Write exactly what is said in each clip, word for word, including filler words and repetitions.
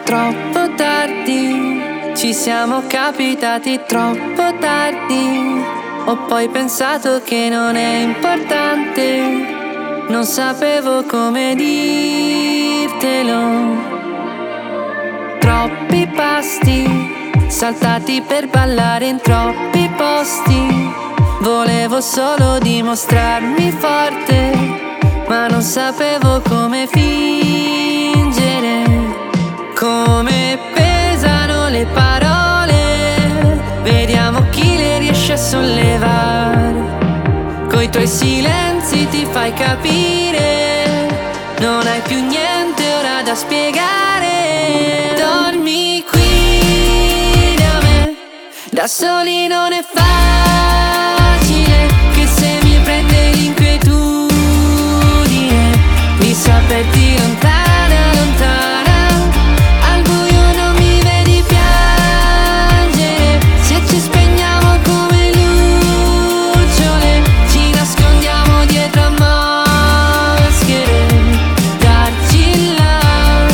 troppo tardi. Ci siamo capitati troppo tardi. Ho poi pensato che non è importante. Non sapevo come dirtelo. Troppi pasti saltati per ballare in troppi posti. Volevo solo dimostrarmi forte, ma non sapevo come fingere. Come pesano le parole, vediamo chi le riesce a sollevare. Coi tuoi silenzi ti fai capire, non hai più niente ora da spiegare. Dormi qui da me, da soli non è facile, che se mi prende l'inquietudine di saperti lontana, lontana, al buio non mi vedi piangere. Se ci spegniamo come lucciole, ci nascondiamo dietro a maschere, darci là.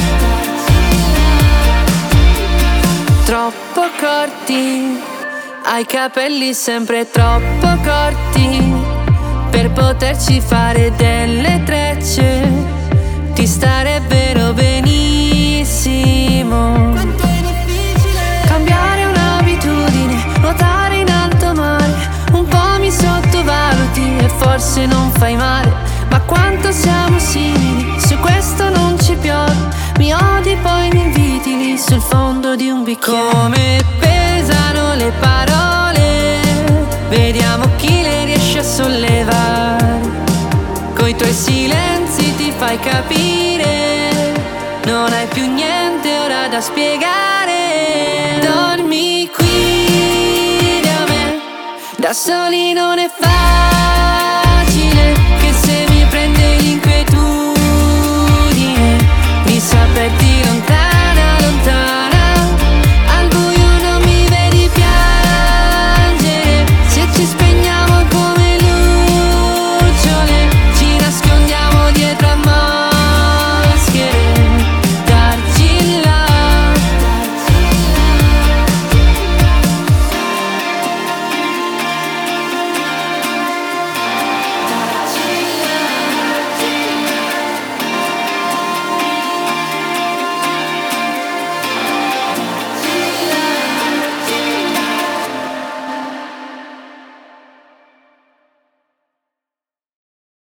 Troppo corti, hai capelli sempre troppo corti per poterci fare delle trecce. Ti starebbero benissimo. Quanto è difficile cambiare un'abitudine, nuotare in alto mare. Un po' mi sottovaluti e forse non fai male, ma quanto siamo simili, su questo non ci piove. Mi odi poi mi inviti lì sul fondo di un bicchiere. Come pesano le parole, vediamo chi le riesce a sollevare. Coi tuoi silenzi ti fai capire, non hai più niente ora da spiegare. Dormi qui da me, da soli non è facile,